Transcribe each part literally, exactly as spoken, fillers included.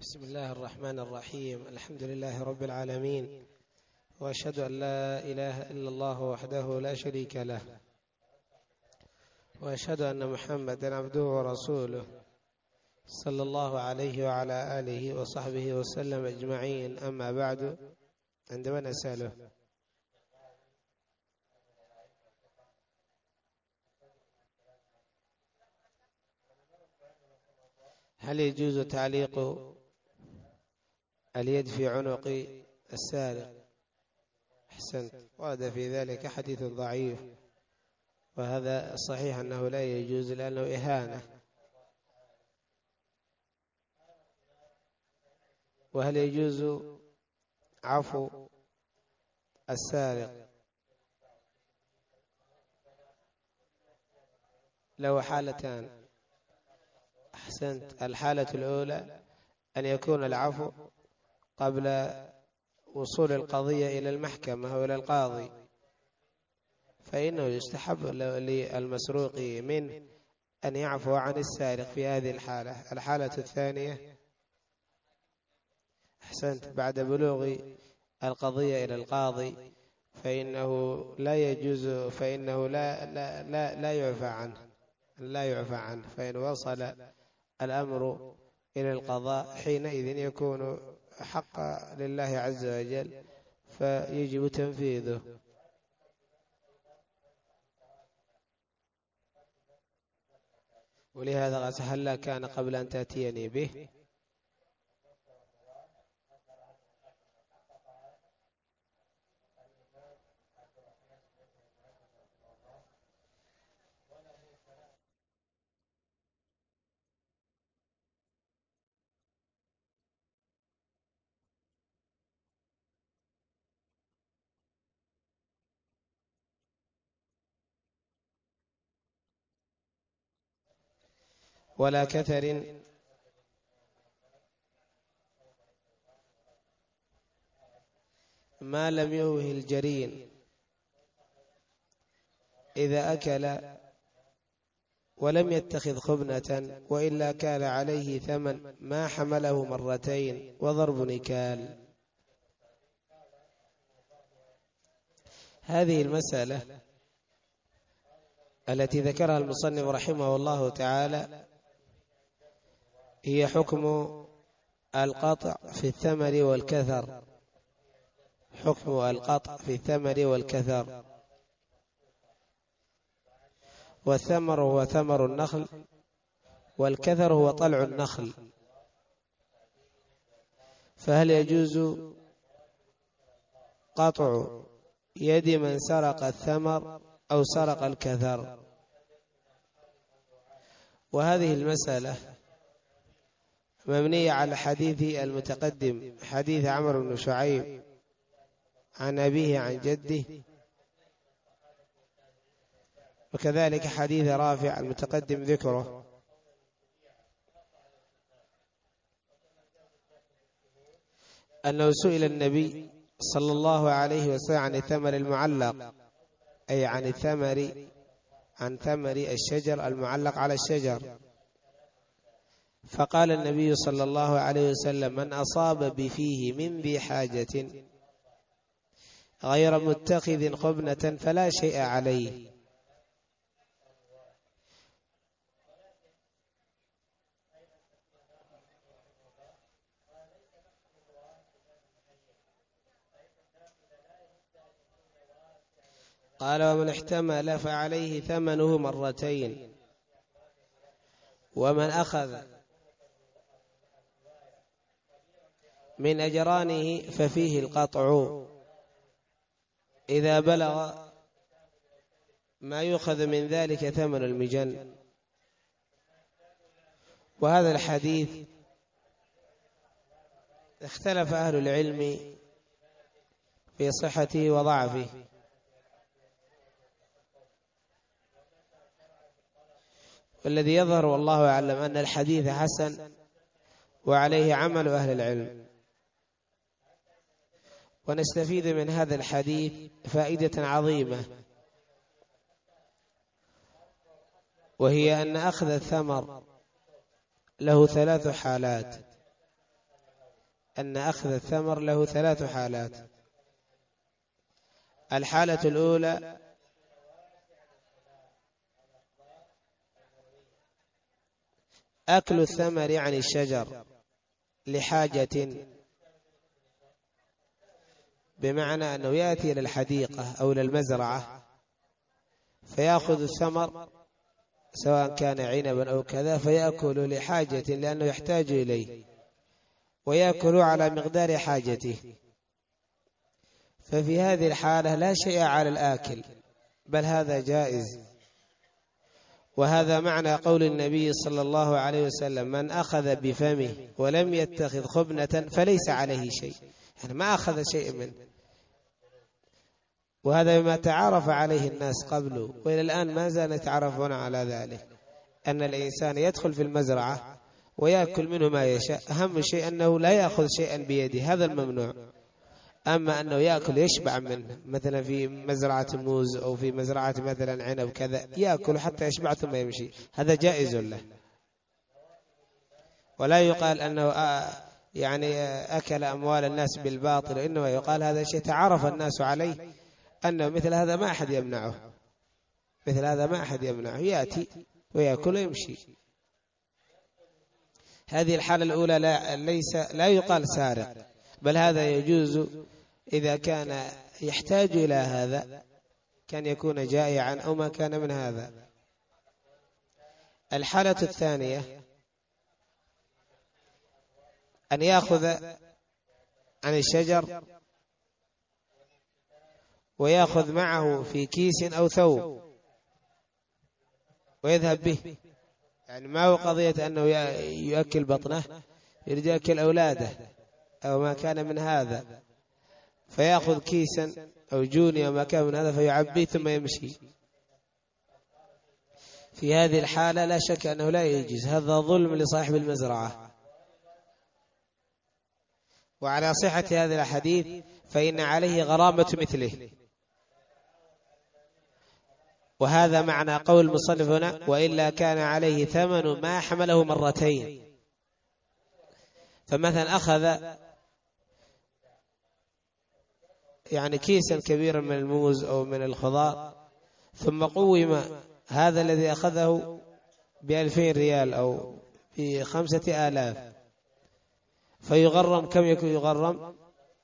بسم الله الرحمن الرحيم. الحمد لله رب العالمين، وأشهد أن لا إله إلا الله وحده لا شريك له، وأشهد أن محمدا عبده ورسوله صلى الله عليه وعلى آله وصحبه وسلم أجمعين. أما بعد، عندما نسأله هل يجوز تعليق اليد في عنق السارق؟ أحسنت. ورد في ذلك حديث ضعيف، وهذا صحيح أنه لا يجوز لأنه إهانة. وهل يجوز عفو السارق؟ له حالتان. أحسنت. الحالة الأولى أن يكون العفو قبل وصول القضية إلى المحكمة أو إلى القاضي، فإنه يستحب للمسروق منه أن يعفو عن السارق في هذه الحالة. الحالة الثانية، أحسنت، بعد بلوغ القضية إلى القاضي فإنه لا يجوز، فإنه لا لا لا, لا يعفى عنه لا يعفى عنه فإن وصل الأمر إلى القضاء حينئذ يكون حق لله عز وجل فيجب تنفيذه. ولهذا قال: هلا كان قبل أن تأتيني به. ولا كثر ما لم يوه الجرين إذا أكل ولم يتخذ خبنة، وإلا كان عليه ثمن ما حمله مرتين وضرب نكال. هذه المسألة التي ذكرها المصنف رحمه الله تعالى هي حكم القطع في الثمر والكثر. حكم القطع في الثمر والكثر. والثمر هو ثمر النخل، والكثر هو طلع النخل. فهل يجوز قطع يد من سرق الثمر أو سرق الكثر؟ وهذه المسألة مبنية على حديث المتقدم، حديث عمرو بن شعيب عن أبيه عن جده، وكذلك حديث رافع المتقدم ذكره. أنه سئل النبي صلى الله عليه وسلم عن الثمر المعلق، أي عن الثمر عن ثمر الشجر المعلق على الشجر، فقال النبي صلى الله عليه وسلم: من أصاب بفيه من ذي حاجة غير متخذ خبنة فلا شيء عليه. قال: ومن احتمل فعليه ثمنه مرتين، ومن أخذ من أجرانه ففيه القطع إذا بلغ ما يؤخذ من ذلك ثمن المجن. وهذا الحديث اختلف أهل العلم في صحته وضعفه، والذي يظهر والله أعلم أن الحديث حسن، وعليه عمل أهل العلم. ونستفيد من هذا الحديث فائدة عظيمة، وهي أن أخذ الثمر له ثلاث حالات. أن أخذ الثمر له ثلاث حالات. الحالة الأولى أكل الثمر عن الشجر لحاجة، بمعنى أنه يأتي إلى الحديقة أو إلى المزرعة فيأخذ الثمر سواء كان عنبا أو كذا فيأكل لحاجة لأنه يحتاج إليه، ويأكل على مقدار حاجته. ففي هذه الحالة لا شيء على الآكل، بل هذا جائز. وهذا معنى قول النبي صلى الله عليه وسلم: من أخذ بفمه ولم يتخذ خبنة فليس عليه شيء، يعني ما أخذ شيء منه. وهذا بما تعرف عليه الناس قبله، وإلى الآن ما زال يتعرفون على ذلك، أن الإنسان يدخل في المزرعة ويأكل منه ما يشاء، أهم شيء أنه لا يأخذ شيئا بيده، هذا الممنوع. أما أنه يأكل يشبع منه، مثلا في مزرعة موز أو في مزرعة مثلا عنب كذا، يأكل حتى يشبع ثم يمشي، هذا جائز له. ولا يقال أنه يعني أكل أموال الناس بالباطل، وإنما يقال هذا شيء تعرف الناس عليه، أنه مثل هذا ما أحد يمنعه، مثل هذا ما أحد يمنعه، يأتي ويأكل ويمشي. هذه الحالة الأولى لا, ليس لا يقال سارق، بل هذا يجوز إذا كان يحتاج إلى هذا، كان يكون جائعا أو ما كان من هذا. الحالة الثانية أن يأخذ عن الشجر ويأخذ معه في كيس أو ثوب ويذهب به، يعني ما هو قضية أنه يؤكل بطنه، يريد يأكل أولاده أو ما كان من هذا، فيأخذ كيسا أو جوني أو ما كان من هذا فيعبيه ثم يمشي. في هذه الحالة لا شك أنه لا يجوز، هذا ظلم لصاحب المزرعة. وعلى صحة هذا الحديث فإن عليه غرامة مثله. وهذا معنى قول المصنف هنا: وإلا كان عليه ثمن ما حمله مرتين. فمثلا أخذ يعني كيسا كبيرا من الموز أو من الخضار، ثم قوم هذا الذي أخذه بألفين ريال أو بخمسة آلاف، فيغرم كم يكون يغرم؟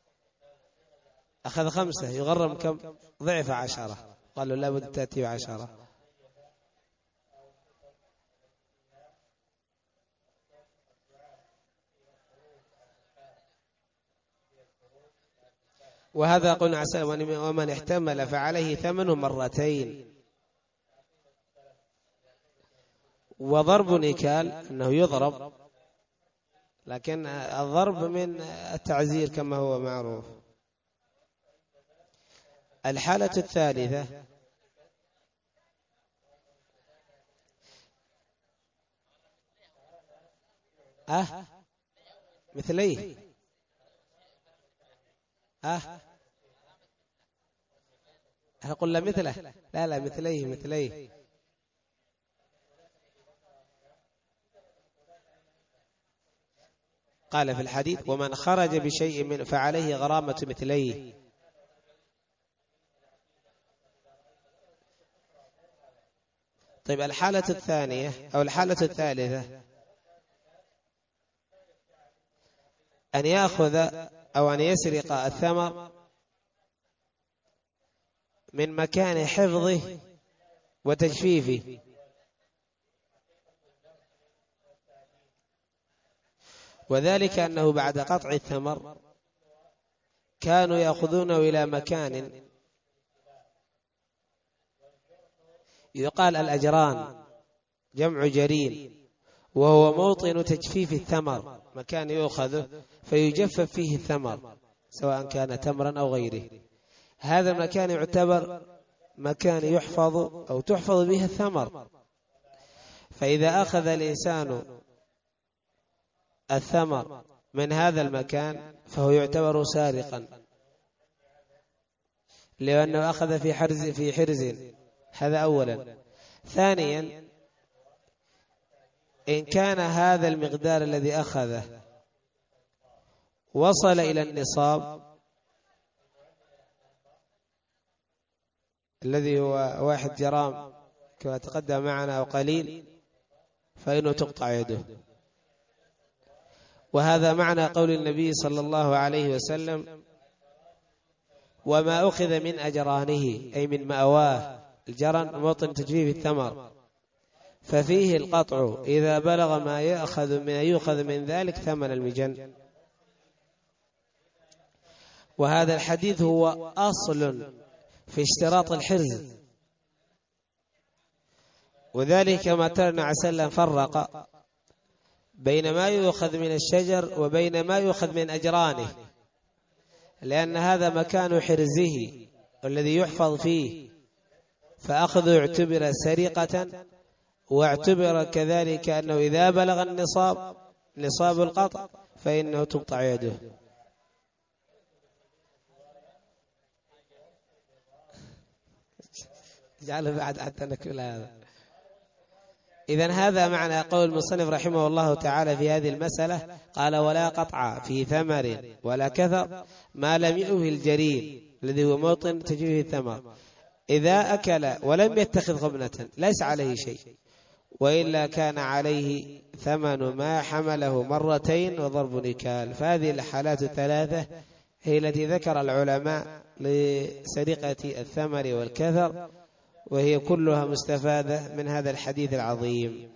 أخذ خمسة، يغرم كم؟ ضعف عشرة. قالوا لابد تأتي عشرة. وهذا قلنا عسى ومن احتمل فعليه ثمن مرتين. وضرب نكال أنه يضرب، لكن الضرب من التعزير كما هو معروف. الحالة الثالثة أه مثليه أه أقول له مثله، لا لا مثليه مثليه. قال في الحديث: ومن خرج بشيء من فعليه غرامة مثليه. طيب الحالة الثانية أو الحالة الثالثة أن يأخذ أو أن يسرق الثمر من مكان حفظه وتجفيفه، وذلك أنه بعد قطع الثمر كانوا يأخذونه إلى مكان يقال الأجران، جمع جرين، وهو موطن تجفيف الثمر، مكان يؤخذه فيجفف فيه الثمر سواء كان تمرا أو غيره. هذا المكان يعتبر مكان يحفظ أو تحفظ به الثمر. فإذا أخذ الإنسان الثمر من هذا المكان فهو يعتبر سارقا، لأنه أخذ في حرز في حرز. هذا أولا. ثانيا، إن كان هذا المقدار الذي أخذه وصل إلى النصاب الذي هو واحد جرام كما تقدم معنا أو قليل فإنه تقطع يده. وهذا معنى قول النبي صلى الله عليه وسلم: وما أخذ من أجرانه، أي من مأواه. الجرن موطن تجفيف الثمر، ففيه القطع إذا بلغ ما يأخذ من يؤخذ من ذلك ثمن المجن. وهذا الحديث هو أصل في اشتراط الحرز، وذلك ما ترى عليه وسلم فرق بين ما يؤخذ من الشجر وبين ما يؤخذ من أجرانه، لأن هذا مكان حرزه الذي يحفظ فيه، فأخذه اعتبر سرقة، واعتبر كذلك أنه إذا بلغ النصاب نصاب القطع فإنه تقطع يده. اجعله بعد حتى نكمل هذا. إذن هذا معنى قول المصنف رحمه الله تعالى في هذه المسألة. قال: ولا قطع في ثمر ولا كثر ما لم يؤه الجرير الذي هو موطن تجفيف الثمر، إذا أكل ولم يتخذ خبنة ليس عليه شيء، وإلا كان عليه ثمن ما حمله مرتين وضرب نكال. فهذه الحالات الثلاثة هي التي ذكر العلماء لسرقة الثمر والكثر، وهي كلها مستفادة من هذا الحديث العظيم.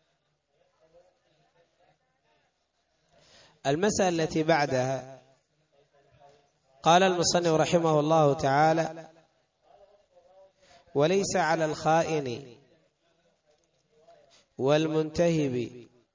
المسألة التي بعدها قال المصنف رحمه الله تعالى: وليس على الخائن والمنتهب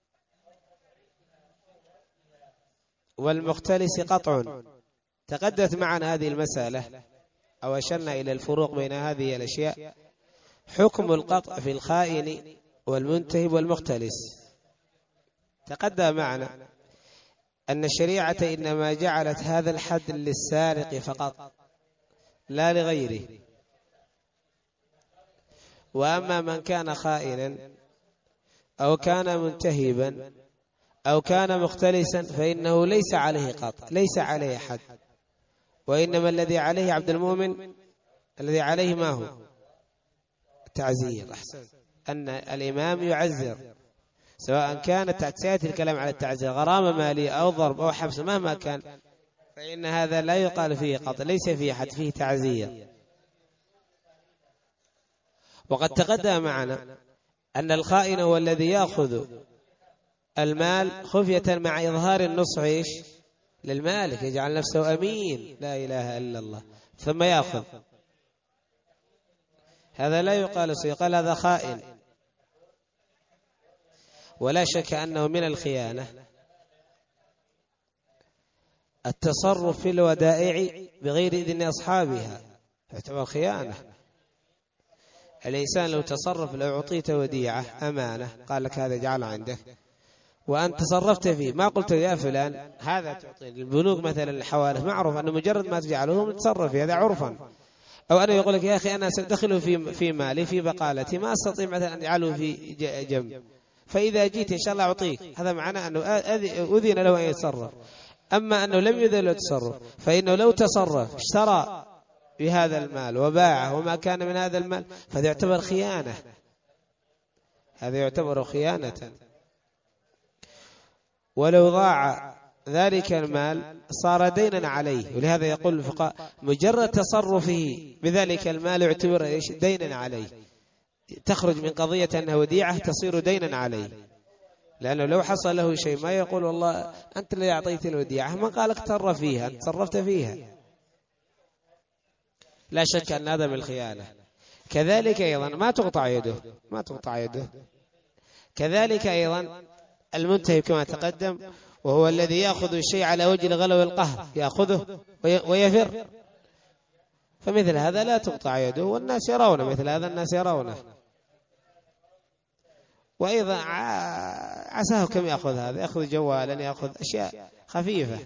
والمختلس قطع. تقدمت معنا هذه المسألة أو أشرنا إلى الفروق بين هذه الأشياء. حكم القطع في الخائن والمنتهب والمختلس تقدم معنا أن الشريعة إنما جعلت هذا الحد للسارق فقط لا لغيره، وأما من كان خائنا أو كان منتهبا أو كان مختلسا فإنه ليس عليه قطع، ليس عليه حد، وإنما الذي عليه عبد المؤمن الذي عليه ما هو التعزير. أحسن، أن الإمام يعزر، سواء كانت سيأتي الكلام على التعزير غرامة مالية أو ضرب أو حبس مهما كان، فإن هذا لا يقال فيه قطع، ليس فيه حد، فيه تعزير. وقد تقدم معنا أن الخائن هو الذي يأخذ المال خفية مع إظهار النصح إيش للمالك، يجعل نفسه أمين، لا إله إلا الله، ثم يأخذ. هذا لا يقال سيقال هذا خائن، ولا شك أنه من الخيانة التصرف في الودائع بغير إذن أصحابها، تعتبر خيانة. الإنسان لو تصرف، لو أعطيت وديعة أمانة قال لك هذا جعل عندك وأنت تصرفت فيه، ما قلت يا فلان هذا تعطيني. البنوك مثلا الحوالف معروف أنه مجرد ما تجعله متصرف فيه، هذا عرفا. أو أنا يقول لك يا أخي أنا سأدخله في في مالي في بقالتي، ما أستطيع مثلا أن أجعله في جنب، فإذا جيت إن شاء الله أعطيك. هذا معناه أنه أذن له أن يتصرف. أما أنه لم يذن له التصرف فإنه لو تصرف اشترى بهذا المال وباعه وما كان من هذا المال فهذا يعتبر خيانة، هذا يعتبر خيانة. ولو ضاع ذلك المال صار دينا عليه، ولهذا يقول الفقهاء مجرد تصرفه بذلك المال يعتبر ايش؟ دينا عليه، تخرج من قضية أنه وديعة تصير دينا عليه، لأنه لو حصل له شيء ما يقول والله أنت اللي أعطيت الوديعة، ما قالك تصرف فيها، أنت تصرفت فيها. لا شك أن هذا من الخيانة. كذلك أيضا ما تقطع يده، ما تقطع يده. كذلك أيضا المنتهب كما تقدم، وهو الذي يأخذ الشيء على وجه الغلو والقهر، يأخذه ويفر، فمثل هذا لا تقطع يده، والناس يرونه مثل هذا، الناس يرونه. وأيضا عساه كم يأخذ هذا، يأخذ جوالا، يأخذ أشياء خفيفة.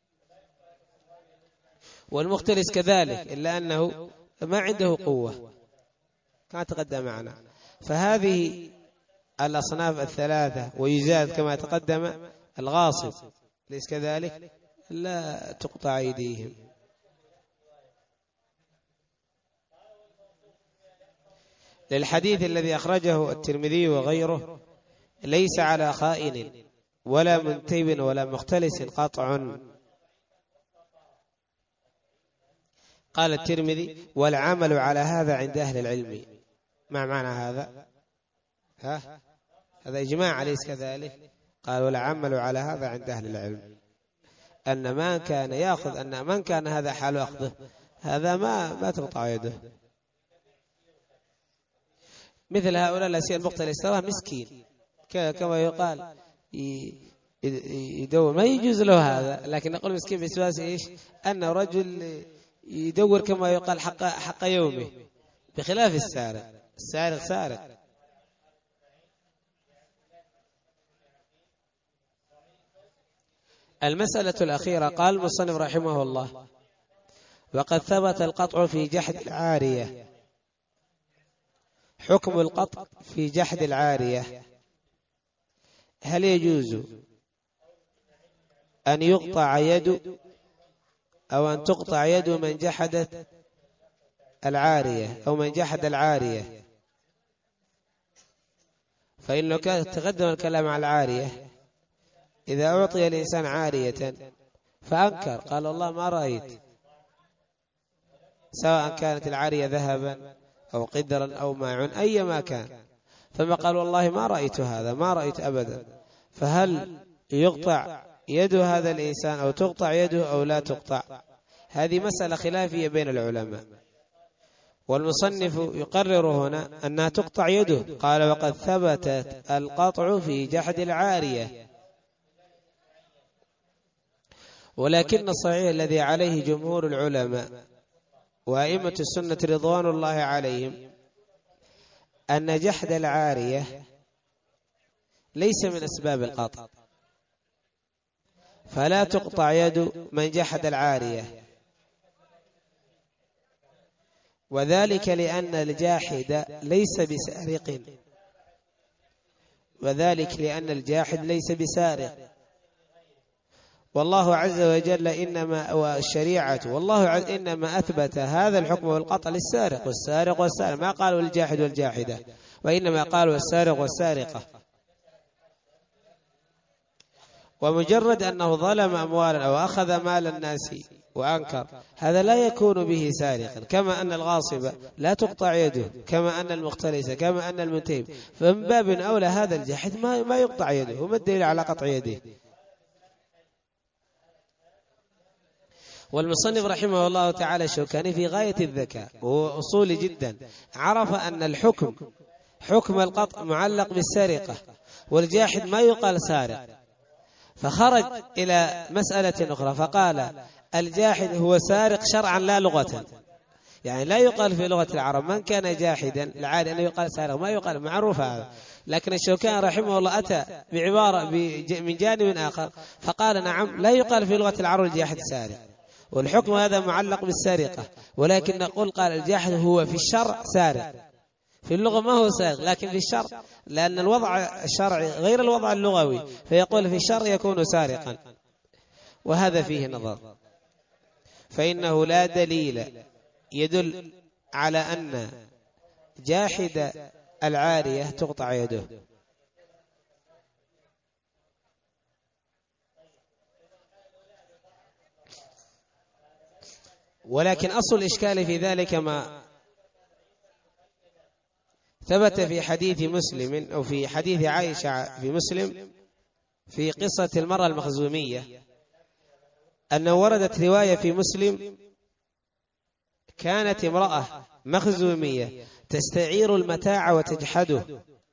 والمختلس كذلك، إلا أنه ما عنده قوة كما تقدم معنا. فهذه الأصناف الثلاثة، ويزاد كما تقدم الغاصب ليس كذلك، لا تقطع أيديهم. للحديث الذي أخرجه الترمذي وغيره: ليس على خائن ولا منتب ولا مختلس قطع. قال الترمذي: والعمل على هذا عند أهل العلم. ما معنى هذا؟ ها؟ هذا إجماع أليس كذلك؟ قال: والعمل على هذا عند أهل العلم، أن من كان يأخذ أن من كان هذا حال أخذه هذا ما ما تقطع يده. مثل هؤلاء الأشياء المختلسة ترى مسكين كما يقال يدور، ما يجوز له هذا، لكن نقول مسكين بسواس إيش؟ أن رجل يدور كما يقال حق حق يومه، بخلاف السارق. السارق سارق. المسألة الأخيرة، قال المصنف رحمه الله: وقد ثبت القطع في جحد العارية. حكم القطع في جحد العارية: هل يجوز أن يقطع يد أو أن تقطع يد من جحدت العارية أو من جحد العارية؟ فإنه تقدم الكلام على العارية. إذا أعطي الإنسان عارية فأنكر، قال الله ما رأيت، سواء كانت العارية ذهبا أو قدرا أو ماع أي ما كان، ثم قال والله ما رأيت هذا، ما رأيت أبدا، فهل يقطع يد هذا الإنسان أو تقطع يده أو لا تقطع؟ هذه مسألة خلافية بين العلماء، والمصنف يقرر هنا أنها تقطع يده. قال: وقد ثبتت القطع في جحد العارية، ولكن الصحيح الذي عليه جمهور العلماء وأئمة السنة رضوان الله عليهم أن جحد العارية ليس من أسباب القطع، فلا تقطع يد من جحد العارية، وذلك لأن الجاحد ليس بسارق، وذلك لأن الجاحد ليس بسارق، والله عز وجل إنما والشريعة والله عز إنما أثبت هذا الحكم والقطع للسارق والسارق والسارق، ما قالوا الجاحد والجاحدة، وإنما قالوا السارق والسارقة. ومجرد أنه ظلم أموالا أو أخذ مال الناس وأنكر، هذا لا يكون به سارقا، كما أن الغاصب لا تقطع يده، كما أن المختلس، كما أن المنتهب، فمن باب أولى هذا الجاحد ما ما يقطع يده. وما الدليل على قطع يده؟ والمصنف رحمه الله تعالى الشوكاني في غاية الذكاء وهو أصولي جدا، عرف أن الحكم حكم القطع معلق بالسرقة، والجاحد ما يقال سارق، فخرج إلى مسألة أخرى فقال الجاحد هو سارق شرعا لا لغة، يعني لا يقال في لغة العرب من كان جاحدا العادي أنه يقال سارق، ما يقال، معروف هذا. لكن الشوكاني رحمه الله أتى بعبارة من جانب آخر فقال نعم لا يقال في لغة العرب الجاحد سارق، والحكم هذا معلق بالسرقة، ولكن نقول قال الجاحد هو في الشرع سارق، في اللغة ما هو سارق، لكن في الشرع لأن الوضع الشرعي غير الوضع اللغوي، فيقول في الشرع يكون سارقا، وهذا فيه نظر. فإنه لا دليل يدل على أن جاحد العارية تقطع يده. ولكن أصل الإشكال في ذلك ما ثبت في حديث مسلم أو في حديث عائشة في مسلم في قصة المرأة المخزومية، أنه وردت رواية في مسلم كانت امرأة مخزومية تستعير المتاع وتجحده،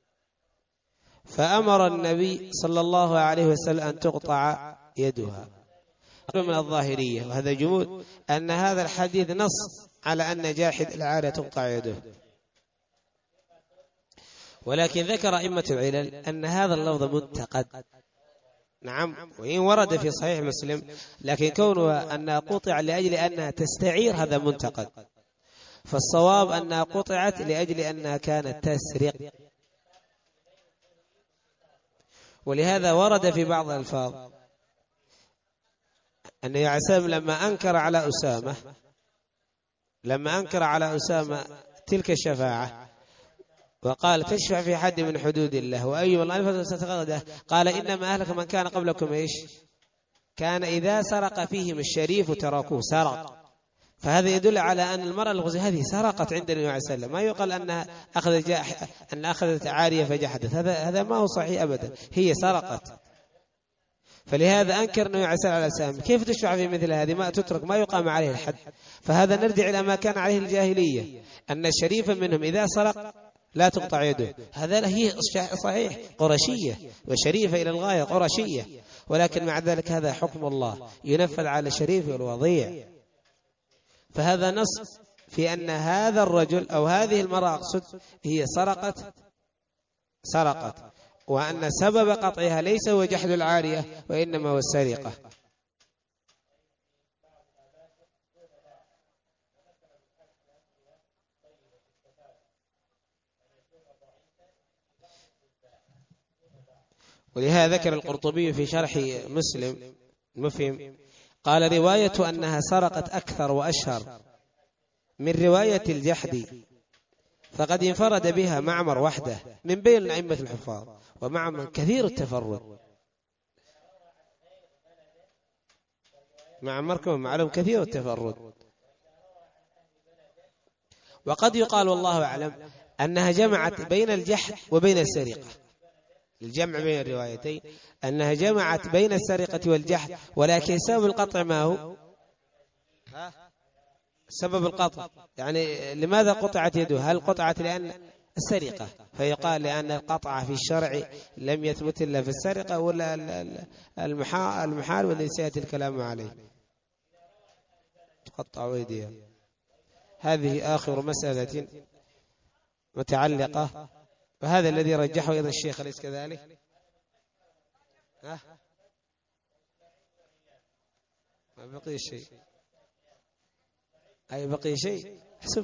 فأمر النبي صلى الله عليه وسلم أن تقطع يدها. من الظاهرية، وهذا جمود أن هذا الحديث نص على أن جاحد العارية تقطع يده، ولكن ذكر أئمة العلل أن هذا اللفظ منتقد، نعم وإن ورد في صحيح مسلم، لكن كونه أنها قطع لأجل أنها تستعير هذا منتقد، فالصواب أنها قطعت لأجل أنها كانت تسرق. ولهذا ورد في بعض الألفاظ النبي عليه السلام لما أنكر على أسامة لما أنكر على أسامة تلك الشفاعة وقال تشفع في حد من حدود الله وأي والله فتغضه، قال إنما أهلك من كان قبلكم إيش؟ كان إذا سرق فيهم الشريف تركوه، سرق. فهذا يدل على أن المرأة الغزية هذه سرقت عند النبي عليه السلام، ما يقال أنها أخذت أن أخذت عارية فجحدت، هذا هذا ما هو صحيح أبدا، هي سرقت. فلهذا أنكر النبي عليه السلام كيف تشفع في مثل هذه، ما تترك ما يقام عليه الحد. فهذا نرجع إلى ما كان عليه الجاهلية، أن الشريف منهم إذا سرق لا تقطع يده، هذا هي صحيح قرشية وشريفة إلى الغاية قرشية، ولكن مع ذلك هذا حكم الله ينفذ على الشريف والوضيع. فهذا نص في أن هذا الرجل أو هذه المرأة أقصد هي سرقت سرقت وأن سبب قطعها ليس هو جحد العارية وإنما هو السرقة. ولهذا ذكر القرطبي في شرح مسلم مفهم قال رواية أنها سرقت أكثر وأشهر من رواية الجحد، فقد انفرد بها معمر وحده من بين أئمة الحفاظ، ومعمر كثير التفرد، معمر كما معلوم كثير التفرد. وقد يقال والله أعلم أنها جمعت بين الجحد وبين السرقة، الجمع بين الروايتين أنها جمعت بين السرقة والجحد، ولكن سبب القطع ما هو؟ سبب القطع يعني لماذا قطعت يده؟ هل قطعت لأن السرقة؟ فيقال لأن القطع في الشرع لم يثبت إلا في السرقة، ولا المحال والذي سيأتي الكلام عليه تقطع أيديها. هذه آخر مسألة متعلقة، وهذا الذي رجحه أيضا الشيخ أليس كذلك؟ ها؟ ما بقي شيء، أي بقي شيء حسب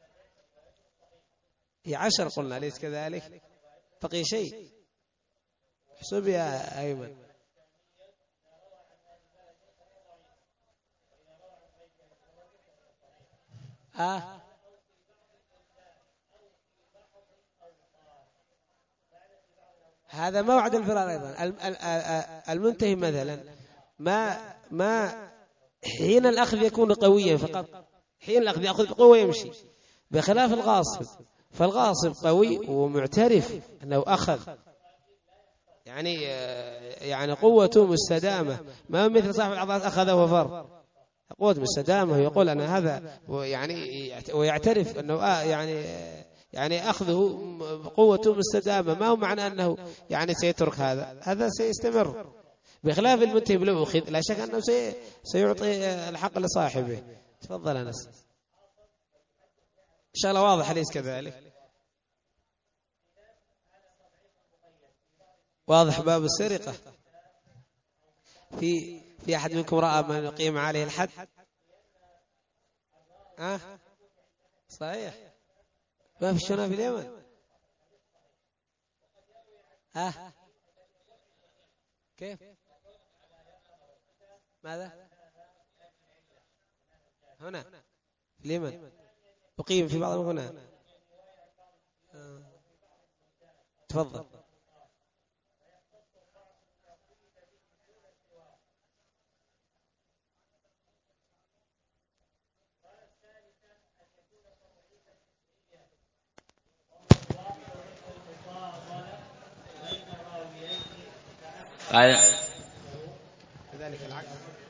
هي عشر قلنا أليس كذلك؟ بقي شيء حسب يا أيمن. آه هذا موعد الفرار أيضا. المنتهي مثلا ما ما حين الأخذ يكون قويا فقط، حين الأخذ يأخذ بقوة يمشي، بخلاف الغاصب، فالغاصب قوي ومعترف أنه أخذ، يعني يعني قوته مستدامة، ما مثل صاحب العضلات أخذه وفر، قوة مستدامة يقول أنا هذا يعني ويعترف أنه آه يعني يعني أخذه قوته مستدامة، ما هو معنى أنه يعني سيترك هذا، هذا سيستمر، بخلاف المنتهي لو أخذ لا شك أنه سي سيعطي الحق لصاحبه. تفضل أنس. إن شاء الله واضح ليس كذلك؟ واضح باب السرقة. في في أحد منكم رأى من يقيم عليه الحد؟ أه؟ صحيح ما في الشنا في اليمن. ها كيف ماذا هنا في اليمن أقيم في بعض هنا. آه. تفضل. قال كذلك العكس.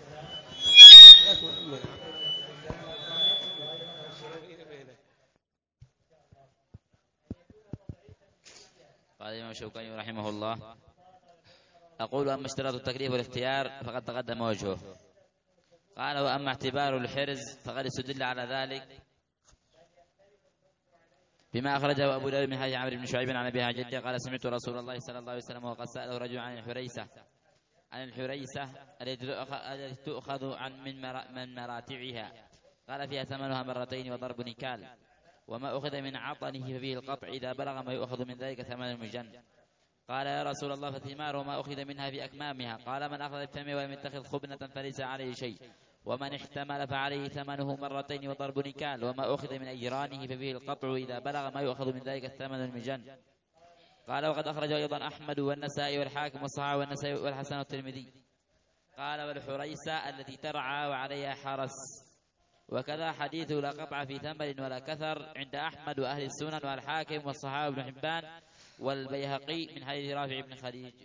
قال الإمام الشوكاني رحمه الله: أقول أما اشتراط التكليف والاختيار فقد تقدم وجهه. قال: وأما اعتبار الحرز فقد استدل على ذلك بما أخرجه أبو داود من حديث عمرو بن شعيب عن أبي جده قال: سمعت رسول الله صلى الله عليه وسلم وقد سأله رجل عن الحريسة عن الحريسة التي تؤخذ عن من مراتعها، قال: فيها ثمنها مرتين وضرب نكال، وما أخذ من عطنه ففيه القطع إذا بلغ ما يؤخذ من ذلك ثمن المجن، قال يا رسول الله فالثمار وما أخذ منها في أكمامها. قال من أخذ بفمه ولم يتخذ خبنة فليس عليه شيء، ومن احتمل فعليه ثمنه مرتين وضرب نكال، وما أخذ من أجرانه ففيه القطع إذا بلغ ما يؤخذ من ذلك الثمن المجن. قال وقد أخرجه أيضا أحمد والنسائي والحاكم والصحاح والنسائي والحسن والترمذي. قال والحريسة التي ترعى وعليها حرس. وكذا حديث لا قطع في ثمر ولا كثر عند أحمد وأهل السنن والحاكم والصحابة بن حبان والبيهقي من حديث رافع بن خديج.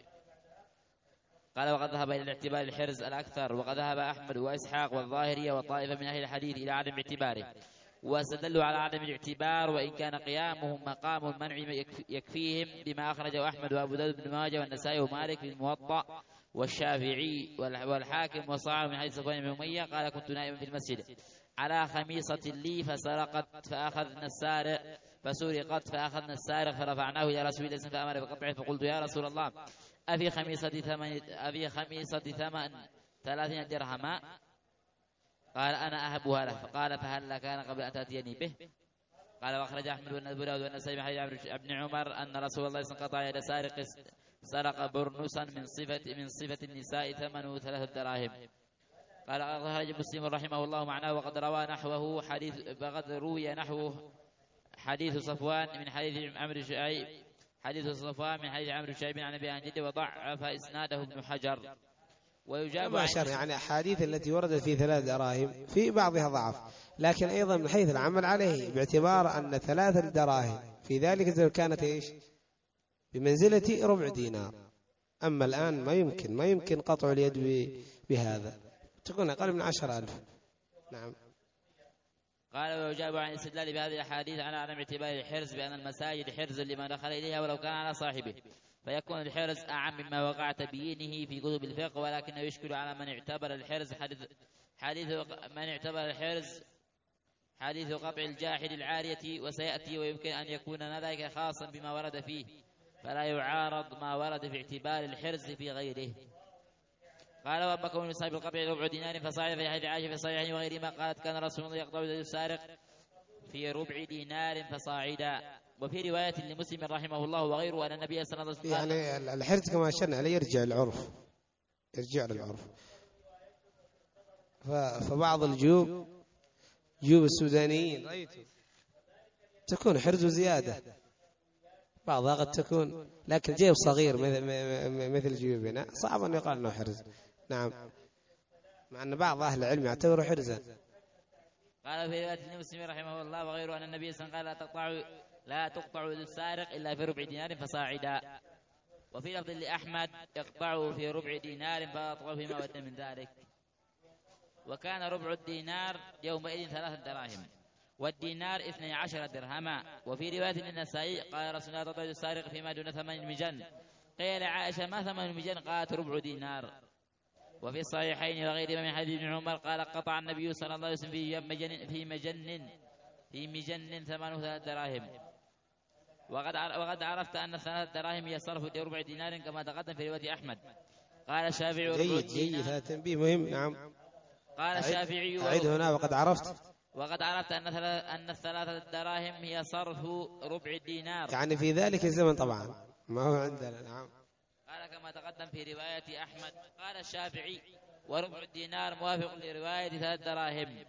قال وقد ذهب إلى الاعتبار الحرز الأكثر، وقد ذهب أحمد وإسحاق والظاهرية وطائفة من أهل الحديث إلى عدم اعتباره، واستدلوا على عدم الاعتبار وإن كان قيامهم مقام المنع يكفيهم بما أخرجه أحمد وأبو داود بن ماجه والنسائي ومالك في الموطأ والشافعي والحاكم وصاحب من حديث صفوان بن أمية قال كنت نائما في المسجد على خميصة لي فسرقت فأخذنا السارق فسرقت فأخذنا السارق فرفعناه إلى رسول الله صلى الله عليه وسلم فأمر بقطعه، فقلت يا رسول الله أفي خميصة ثمن أفي خميصة ثمن ثلاثين درهما؟ قال أنا أهبها له. فقال فهل كان قبل أن تأتيني به؟ قال وأخرج أحمد والنسائي والنسائي من حديث ابن عمر أن رسول الله صلى الله عليه وسلم قطع يد سارق سرق برنسا من صفة من صفة النساء ثمنه ثلاثة دراهم. قال أخرج مسلم رحمه الله معناه وقد روى نحوه حديث وقد روي نحوه حديث صفوان من حديث عمرو شعيب حديث صفوان من حديث عمرو شعيب عن أبي عن جده وضعف إسناده ابن حجر. ويجاب عن يعني أحاديث التي وردت في ثلاث دراهم في بعضها ضعف، لكن أيضا من حيث العمل عليه باعتبار أن ثلاث دراهم في ذلك كانت إيش بمنزلة ربع دينار. أما الآن ما يمكن ما يمكن قطع اليد بهذا، تكون أقل من عشر ألف. نعم. قال ويجاب عن الاستدلال بهذه الأحاديث على عدم اعتبار الحرز بأن المساجد حرز لما دخل إليها ولو كان على صاحبه، فيكون الحرز أعم مما وقع تبيينه في كتب الفقه، ولكنه يشكل على من اعتبر الحرز حديث حديث من اعتبر الحرز حديث قطع الجاحد العارية وسيأتي، ويمكن أن يكون ذلك خاصا بما ورد فيه فلا يعارض ما ورد في اعتبار الحرز في غيره. قال وأما كون صاحب القطع ربع دينار فصاعدا في حديث عائشة في الصحيحين وغيرهما قالت كان رسول الله يقطع يد السارق في ربع دينار فصاعدا. وفي رواية لمسلم رحمه الله وغيره أن النبي صلى الله عليه وسلم يعني الحرز كما أشرنا عليه يرجع العرف يرجع للعرف. فبعض الجيوب جيوب السودانيين رأيته تكون حرز زيادة، بعضها قد تكون، لكن جيب صغير مثل جيوبنا صعب أن يقال أنه حرز. نعم، مع أن بعض أهل العلم يعتبره حرزا. قال في رواية المسلم رحمه الله وغيره أن النبي صلى الله عليه وسلم قال لا تقطع لا تقطع يد السارق إلا في ربع دينار فصاعدا. وفي لفظ لأحمد يقطعه في ربع دينار فأطول فيما ود من ذلك. وكان ربع الدينار يومئذ ثلاثة دراهم والدينار اثني عشر درهما. وفي رواية للنسائي قال رسول الله تقطع يد السارق فيما دون ثمن المجن. قيل عائشة ما ثمن المجن؟ قالت ربع دينار. وفي الصحيحين وغيرهما من حديث ابن عمر قال قطع النبي صلى الله عليه وسلم في مجن في مجن في مجن ثمنه ثلاث دراهم. وقد وقد عرفت أن ثلاث دراهم هي صرف لربع دينار كما تقدم في رواية أحمد. قال الشافعي جيد جيد هذا تنبيه مهم. نعم. قال الشافعي أعيد هنا وقد عرفت وقد عرفت أن أن الثلاثة دراهم هي صرف ربع الدينار، يعني في ذلك الزمن طبعا ما هو عندنا. نعم. قال كما تقدم في رواية أحمد. قال الشافعي وربع الدينار موافق لرواية ثلاث دراهم.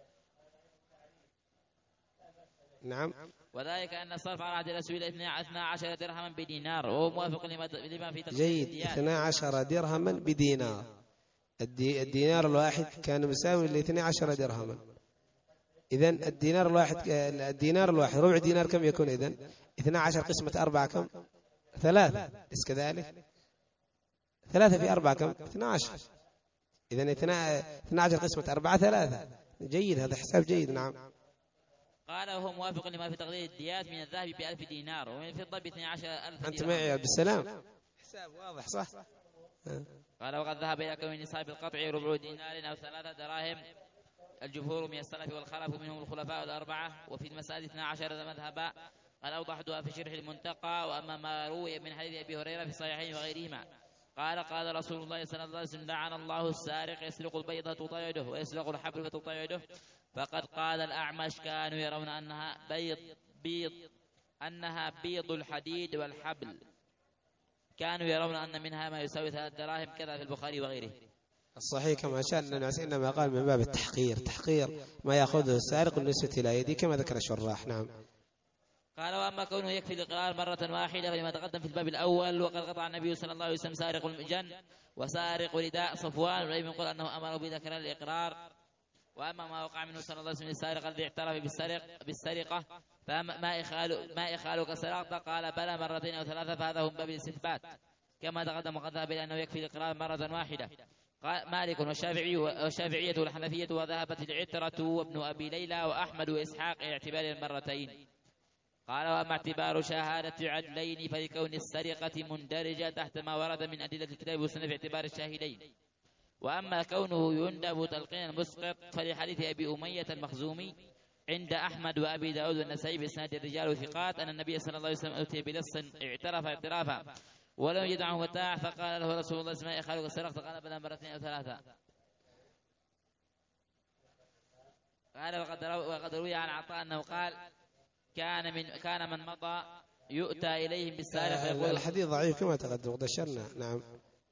نعم. وذلك أن الصرف على عهد رسول الله اثنا عشر درهما بدينار، وهو موافق لما في تقديم جيد. اثنا عشر درهما بدينار، الدينار الواحد كان مساوي ل اثني عشر درهما. إذن الدينار الواحد الدينار الواحد ربع دينار كم يكون؟ إذن اثنا عشر قسمة أربعة كم؟ ثلاثة. إس كذلك ثلاثة في أربعة كم؟ اثنا عشر. إذن اثنا عشر قسمة أربعة ثلاثة. جيد، هذا حساب جيد. نعم. قال وهو موافق لما في تقدير الديات من الذهب بألف دينار ومن الفضة باثني عشر ألف. أنت معي يا عبد السلام؟ حساب واضح صح؟ قال وقد ذهب إلى كون نصاب القطع ربع دينار أو ثلاثة دراهم الجمهور من السلف والخلف منهم الخلفاء الأربعة. وفي المسألة اثنا عشر مذهبا قال أوضحتها في شرح المنتقى. وأما ما روي من حديث أبي هريرة في الصحيحين وغيرهما قال قال رسول الله صلى الله عليه وسلم لعن الله السارق يسرق البيضة تطيع يده ويسرق الحبل فتطيع يده. فقد قال الأعمش كانوا يرون أنها بيض بيض أنها بيض الحديد والحبل كانوا يرون أن منها ما يساوي ثلاث دراهم كذا في البخاري وغيره. الصحيح كما شأن الناس إنما قال من باب التحقير، تحقير ما يأخذه السارق بالنسبة إلى أيدي كما ذكر الشراح. نعم. قال وأما كونه يكفي الإقرار مرة واحدة فلما تقدم في الباب الأول وقد قطع النبي صلى الله عليه وسلم سارق المجن وسارق رداء صفوان، ولم يقل أنه أمره بذكر الإقرار. وأما ما وقع منه صلى الله عليه وسلم السارق الذي اعترف بالسرق بالسرقة فما إخال ما إخالك سرقت قال بلى مرتين أو ثلاثة، فهذا هم باب الاستثبات كما تقدم، وقد ذهب إلى أنه يكفي الإقرار مرة واحدة. قال مالك والشافعي والشافعية والحنفية، وذهبت العترة وابن أبي ليلى وأحمد وإسحاق إلى اعتبار المرتين. قال وأما اعتبار شهادة عدلين فلكون السرقة مندرجة تحت ما ورد من أدلة الكتاب والسنة في اعتبار الشاهدين. وأما كونه يندب تلقين المسقط فلحديث أبي أمية المخزومي عند أحمد وأبي داود والنسائي بإسناد الرجال وثقات أن النبي صلى الله عليه وسلم أتي بلص اعترف اعترافا ولم يدعه متاع، فقال له رسول الله اسمع خالق سرقت قال بلى مرتين أو ثلاثة. قال وقد وقد روي عن عطاء أنه قال كان من كان من مضى يؤتى إليهم بالسارق فيقول الحديث ضعيف كما تقدم وقد أشرنا. نعم.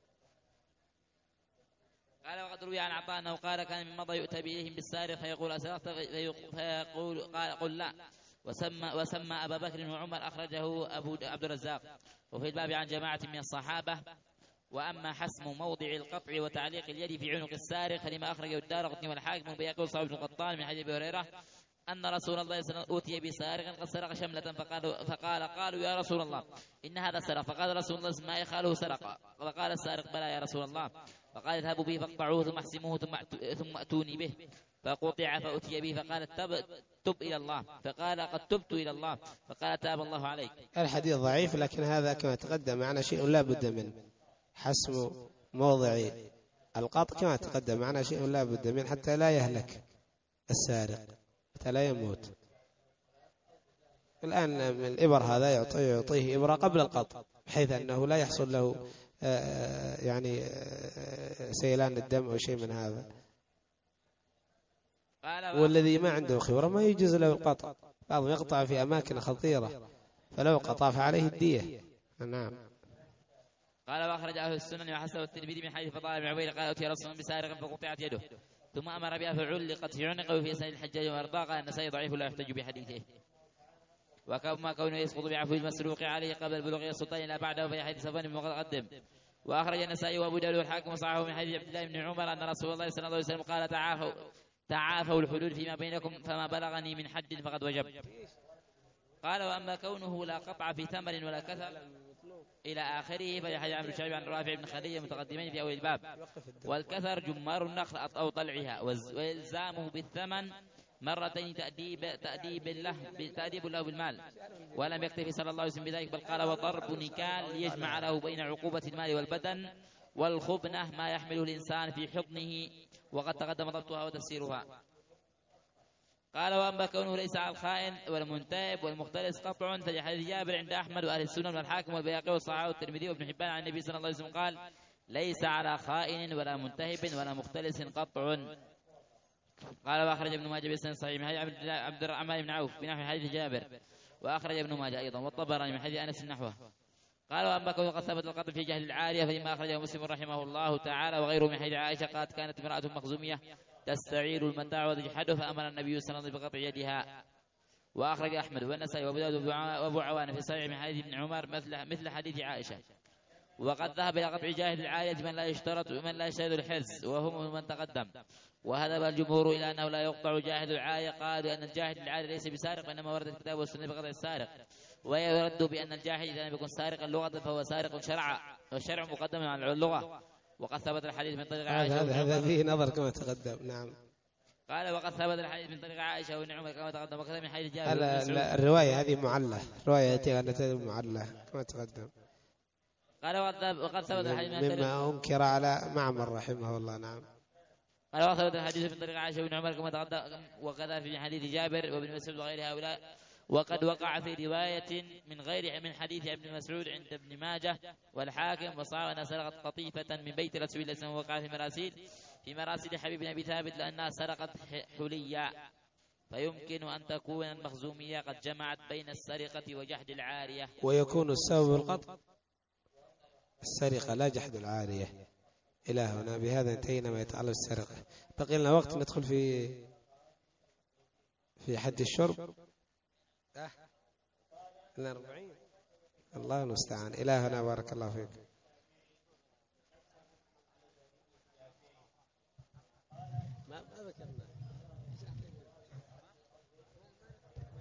قال وقد روي عن عطاء أنه قال كان من مضى يؤتى إليهم بالسارق فيقول أسرقت فيقول قال قل لا، وسمى وسمى أبا بكر وعمر أخرجه أبو عبد الرزاق. وفي الباب عن جماعة من الصحابة. وأما حسم موضع القطع وتعليق اليد في عنق السارق فلما أخرجه الدارقطني والحاكم وبيقول صاحب بن القطان من حديث أبي هريرة أن رسول الله صلى الله عليه وسلم أوتي بسارق قد سرق شملة فقال, فقال قالوا يا رسول الله إن هذا سرق، فقال رسول الله ما يخاله سرق، فقال السارق بلى يا رسول الله، فقال اذهبوا به فاقطعوه ثم احسموه ثم ثم أتوني به، فقطع فأتي به فقال تب, تب إلى الله، فقال قد تبت إلى الله، فقال تاب الله عليك. الحديث ضعيف، لكن هذا كما تقدم معنا شيء لا بد منه، حسم موضع القطع كما تقدم معنا شيء لا بد منه حتى لا يهلك السارق، حتى لا يموت. الآن الإبر هذا يعطيه, يعطيه إبرة قبل القطع بحيث أنه لا يحصل له يعني سيلان الدم أو شيء من هذا. والذي ما عنده خبرة ما يجوز له القطع، بعضهم يقطع في أماكن خطيرة فلو قطع فعليه الدية. نعم. قال وأخرج أهل السنن وحسنه الترمذي من حديث فضال بن عبيد قال أتي رسول الله بسارق فقطعت يده ثم أمر بها فعلقت في عنقه وفي سن الحجاج وأرضاه. قال النسائي ضعيف لا يحتج بحديثه. وكما كونه يسقط بعفو المسروق عليه قبل بلوغ السلطان إلى بعده في حديث صفوان بن مقدم. وأخرج النسائي وأبو داود والحاكم وصححه من حديث عبد الله بن عمر أن رسول الله صلى الله عليه وسلم قال تعافوا تعافوا الحدود فيما بينكم فما بلغني من حد فقد وجب. قال وأما كونه لا قطع في ثمر ولا كثر إلى آخره فلحديث عمرو بن شعيب عن رافع بن خديجة متقدمين في أول الباب. والكثر جمار النخل أو طلعها وإلزامه بالثمن مرتين تأديب تأديب له تأديب له بالمال. ولم يكتفي صلى الله عليه وسلم بذلك بل قال وضرب نكال ليجمع له بين عقوبة المال والبدن والخبنة ما يحمله الإنسان في حضنه، وقد تقدم ضبطها وتفسيرها. قال وأما كونه ليس على الخائن والمنتهب والمختلس قطع فلحديث جابر عند أحمد وأهل السنن والحاكم والبيهقي والصحاح والترمذي وابن حبان عن النبي صلى الله عليه وسلم قال ليس على خائن ولا منتهب ولا مختلس قطع. قال وأخرج ابن ماجه بسند صحيح من حديث عبد الرحمن بن عوف بنحو حديث جابر، وأخرج ابن ماجه أيضا والطبراني من حديث أنس نحوه. قال وأما كونه قد ثبت القتل في جهل العارية فلما أخرجه مسلم رحمه الله تعالى وغيره من حديث عائشة قالت كانت امرأة مخزومية تستعير المتاع وتجحده فأمر النبي صلى الله عليه وسلم بقطع يدها. وأخرج أحمد والنسائي وأبو داود وأبو عوانة في صحيح من حديث ابن عمر مثل مثل حديث عائشة. وقد ذهب إلى قطع جاهل العارية من لا يشترط ومن لا يشترط الحرز وهم من تقدم. وهذا الجمهور إلى أنه لا يقطع جاهل العارية، قالوا أن الجاهل العاري ليس بسارق وإنما ورد الكتاب والسنة بقطع السارق. ويرد بأن الجاهل إذا لم يكن سارقا لغة فهو سارق شرعا والشرع مقدم على اللغة. وقد ثبت الحديث من طريق عائشة هذا هذا فيه نظر كما تقدم. نعم. قال وقد ثبت الحديث من طريق عائشة وابن عمر كما تقدم وكذا من حديث جابر. الرواية هذه معلة، رواية التي معلة كما تقدم. قال وقد ثبت الحديث من مما أنكر على معمر رحمه الله. نعم. قال وقد ثبت الحديث من طريق عائشة وابن عمر كما تقدم وكذا في حديث جابر وابن مسعود وغير هؤلاء. وقد وقع في رواية من غير من حديث ابن مسعود عند ابن ماجه والحاكم وصار أنها سرقت قطيفة من بيت رسول الله صلى الله عليه وسلم وقع في مراسيل في مراسيل حبيب أبي ثابت لأنها سرقت حليا، فيمكن أن تكون المخزومية قد جمعت بين السرقة وجحد العارية. ويكون السبب القطع السرقة لا جحد العارية. إلى هنا بهذا انتهينا ما يتعلق بالسرقة. بقي لنا وقت ندخل في في حد الشرب. الأربعين الله المستعان. إلى هنا بارك الله فيك. ما ما ذكرنا